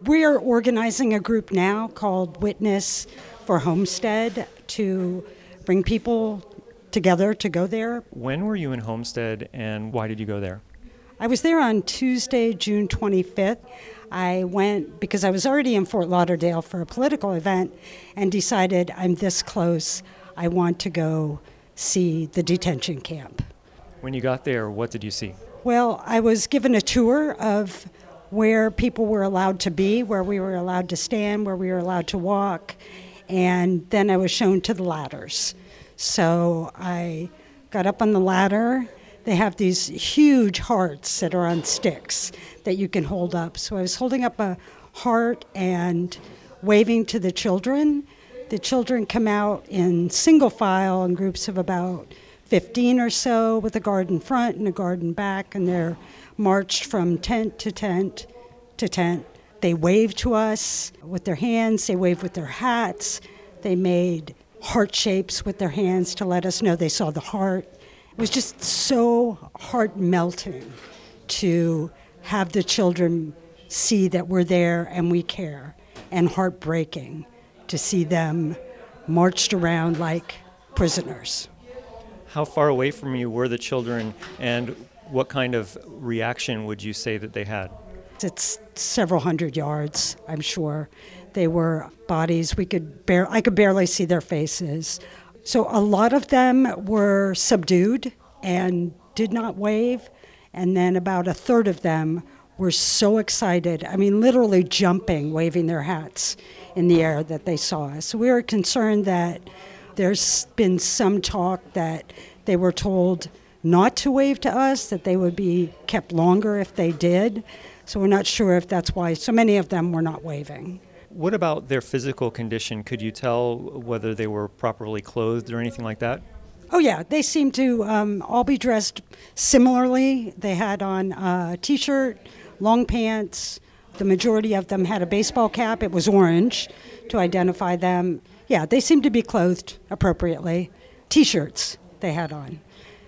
We are organizing a group now called Witness for Homestead to bring people together to go there. When were you in Homestead and why did you go there? I was there on Tuesday, June 25th. I went because I was already in Fort Lauderdale for a political event and decided I'm this close. I want to go see the detention camp. When you got there, what did you see? Well, I was given a tour of where people were allowed to be, where we were allowed to stand, where we were allowed to walk, and then I was shown to the ladders. So I got up on the ladder. They have these huge hearts that are on sticks that you can hold up. So I was holding up a heart and waving to the children. The children come out in single file in groups of about 15 or so with a guard in front and a guard in back, and they're marched from tent to tent to tent. They waved to us with their hands. They waved with their hats. They made heart shapes with their hands to let us know they saw the heart. It was just so heart-melting to have the children see that we're there and we care, and heartbreaking to see them marched around like prisoners. How far away from you were the children, and what kind of reaction would you say that they had? It's several hundred yards, I'm sure. They were bodies. I could barely see their faces. So a lot of them were subdued and did not wave, and then about a third of them were so excited, I mean literally jumping, waving their hats in the air that they saw us. So we were concerned that there's been some talk that they were told not to wave to us, that they would be kept longer if they did. So we're not sure if that's why so many of them were not waving. What about their physical condition? Could you tell whether they were properly clothed or anything like that? Oh, yeah. They seemed to all be dressed similarly. They had on a T-shirt, long pants. The majority of them had a baseball cap. It was orange to identify them. Yeah, they seemed to be clothed appropriately. T-shirts they had on.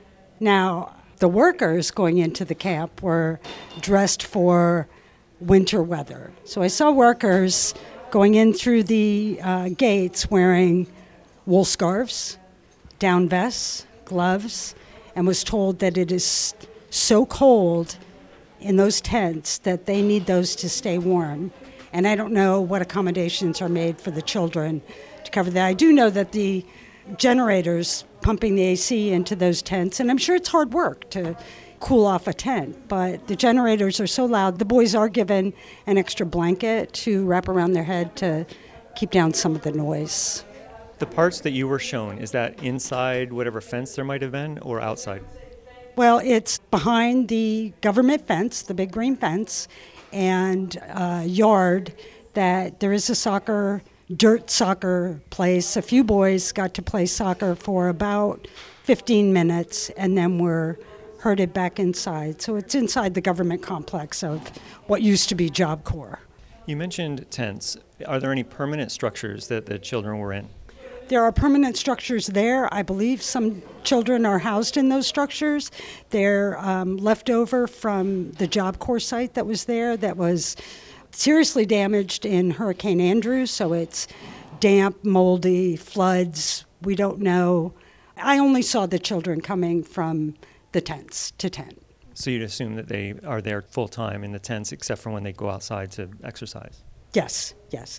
Now, the workers going into the camp were dressed for winter weather. So I saw workers going in through the gates wearing wool scarves, down vests, gloves, and was told that it is so cold in those tents that they need those to stay warm. And I don't know what accommodations are made for the children to cover that. I do know that the generators pumping the AC into those tents, and I'm sure it's hard work to cool off a tent, but the generators are so loud. The boys are given an extra blanket to wrap around their head to keep down some of the noise. The parts that you were shown, is that inside whatever fence there might have been or outside? Well, it's behind the government fence, the big green fence, and a yard that there is a dirt soccer place. A few boys got to play soccer for about 15 minutes and then were herded back inside. So it's inside the government complex of what used to be Job Corps. You mentioned tents. Are there any permanent structures that the children were in? There are permanent structures there. I believe some children are housed in those structures. They're left over from the Job Corps site that was there that was seriously damaged in Hurricane Andrew, so it's damp, moldy, floods. We don't know. I only saw the children coming from the tents to tent. So you'd assume that they are there full-time in the tents except for when they go outside to exercise? Yes.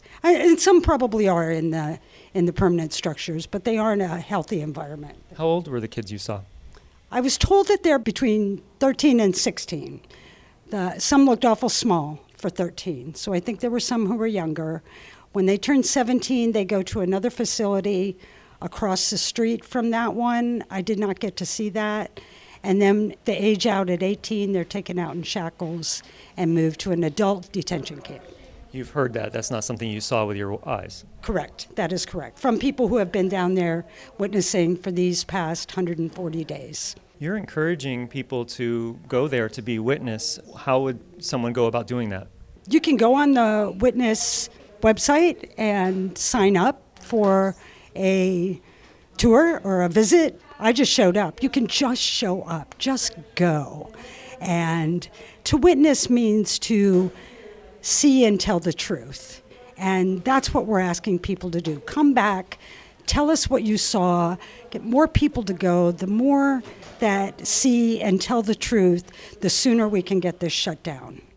And some probably are in the permanent structures, but they are in a healthy environment. How old were the kids you saw? I was told that they're between 13 and 16. Some looked awful small for 13, so I think there were some who were younger. When they turn 17, they go to another facility across the street from that one. I did not get to see that. And then they age out at 18, they're taken out in shackles and moved to an adult detention camp. You've heard that. That's not something you saw with your eyes. Correct. That is correct. From people who have been down there witnessing for these past 140 days. You're encouraging people to go there to be witness. How would someone go about doing that? You can go on the Witness website and sign up for a tour or a visit. I just showed up. You can just show up. Just go. And to witness means to see and tell the truth. And that's what we're asking people to do. Come back, tell us what you saw, get more people to go. The more that see and tell the truth, the sooner we can get this shut down.